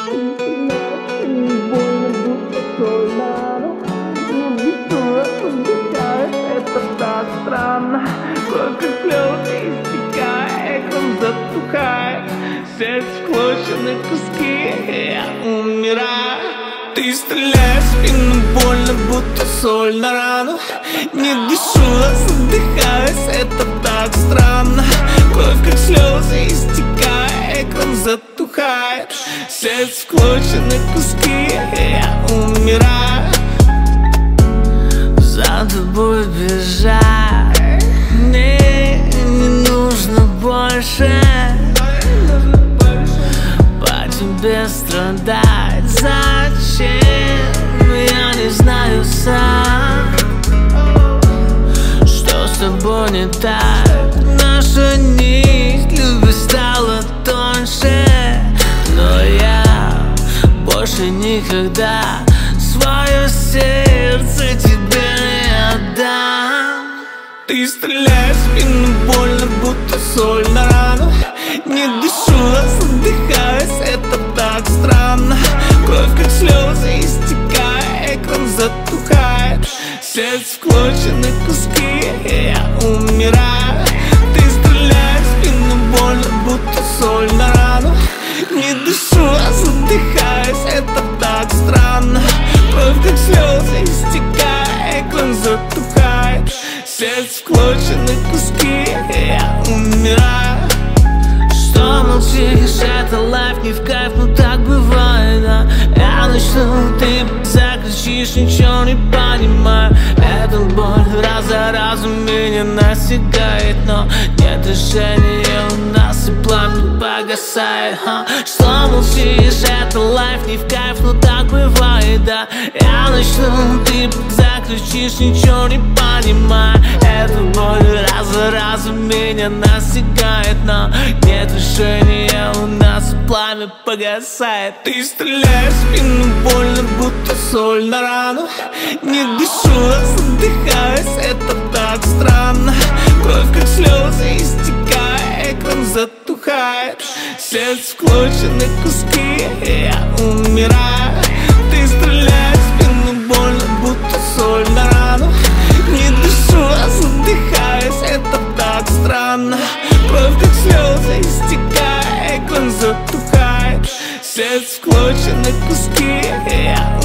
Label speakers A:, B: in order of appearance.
A: Больно, будто соль на рану. Не дышу, вздыхает, это так странно. Сколько слез истекает, экран затухает. Сердце в клочья на куски, я умираю. Ты стреляешь в спину, больно, будто соль на рану. Не дышу, задыхаюсь, это так странно. Кровь как слезы истекает, экран затухает. Сердце в клочья на куски, я умираю.
B: За тобой бежать мне не нужно больше. По тебе страдать зачем? Я не знаю сам. Что с тобой не так? Наша нить любви стала тоньше. Но я больше никогда свое сердце тебе не отдам.
A: Ты стреляешь в спину, больно, будто соль на рану. Не дышу, задыхаюсь, это так странно. Кровь как слезы истекает, экран затухает. Сердце в клочья на куски, я умираю. Ты стреляешь в спину, больно, будто соль на рану. Не дышу, задыхаюсь, это так странно. Кровь как слезы истекает, экран затухает. Сердце в клочья на куски, я умираю.
B: Что молчишь, это лайф, не в кайф, но так бывает, да. Я начну, ты закричишь, ничего не понимаю. Эта боль раз за разом меня настигает, но нет решения у нас, и пламя погасает. Что молчишь, это лайф, не в кайф, но так бывает, да. Я начну, ты закричишь, ничего не понимаю. Эта боль раз за разом меня настигает, но нет решения у нас, и пламя погасает.
A: Ты стреляешь в спину, больно, будто соль на рану. Не дышу, задыхаюсь, это так странно. Кровь как слезы истекает, экран затухает. Сердце в клочья на куски, я умираю. Ты стреляешь в спину, больно, будто соль на рану. Не дышу, задыхаюсь, это так странно. Кровь как слезы истекает, экран затухает. Сердце в клочья на куски, я